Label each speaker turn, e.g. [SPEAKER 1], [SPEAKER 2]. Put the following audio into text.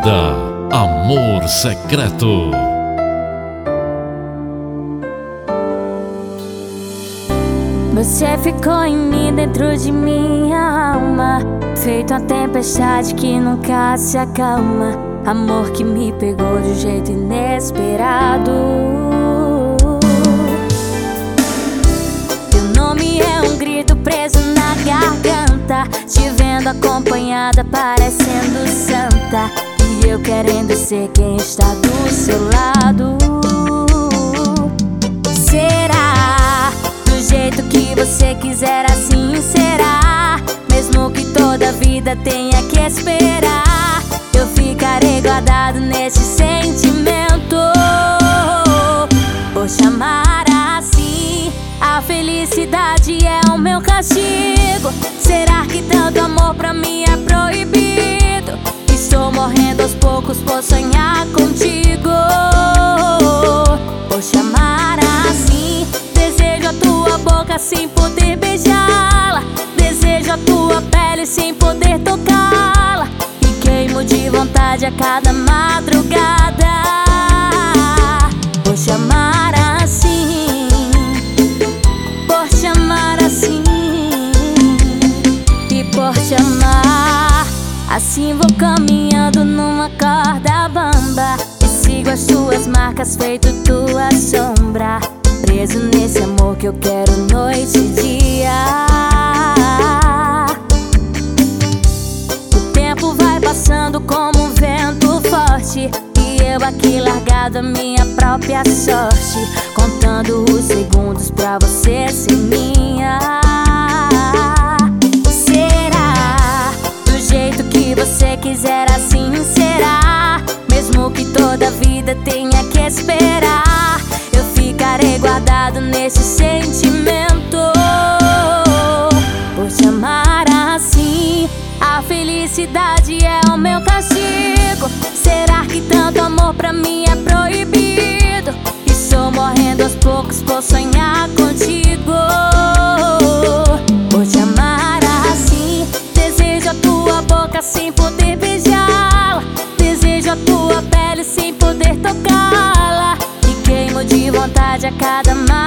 [SPEAKER 1] Banda Amor Secreto.
[SPEAKER 2] Você ficou em mim, dentro de minha alma, feito uma tempestade que nunca se acalma. Amor que me pegou de um jeito inesperado. Teu nome é um grito preso na garganta, te vendo acompanhada parecendo santa, e eu querendo ser quem está do seu lado. Será do jeito que você quiser, assim será, mesmo que toda a vida tenha que esperar. Eu ficarei guardado nesse sentimento, por chamar assim. A felicidade é o meu castigo. Será que tanto amor pra mim é proibido? Estou morrendo aos poucos por sonhar contigo, por chamar assim. Desejo a tua boca sem poder beijá-la, desejo a tua pele sem poder tocá-la, e queimo de vontade a cada madrugada, por chamar assim, por chamar assim, e por te amar assim. Vou caminhando numa corda bamba e sigo as tuas marcas feito tua sombra, preso nesse amor que eu quero noite e dia. O tempo vai passando como um vento forte, e eu aqui largado a minha própria sorte, contando os segundos pra você ser minha. Será do jeito que você quiser, assim será, mesmo que toda a vida tenha que esperar. Eu ficarei guardado nesse sentimento, por te amar assim. A felicidade é o meu castigo. Será que tanto amor pra mim é proibido? Estou morrendo aos poucos por sonhar contigo, por te amar assim. Desejo a tua boca sem poder beijá-la, desejo a tua pele sem poder tocá-la, queimo de vontade a cada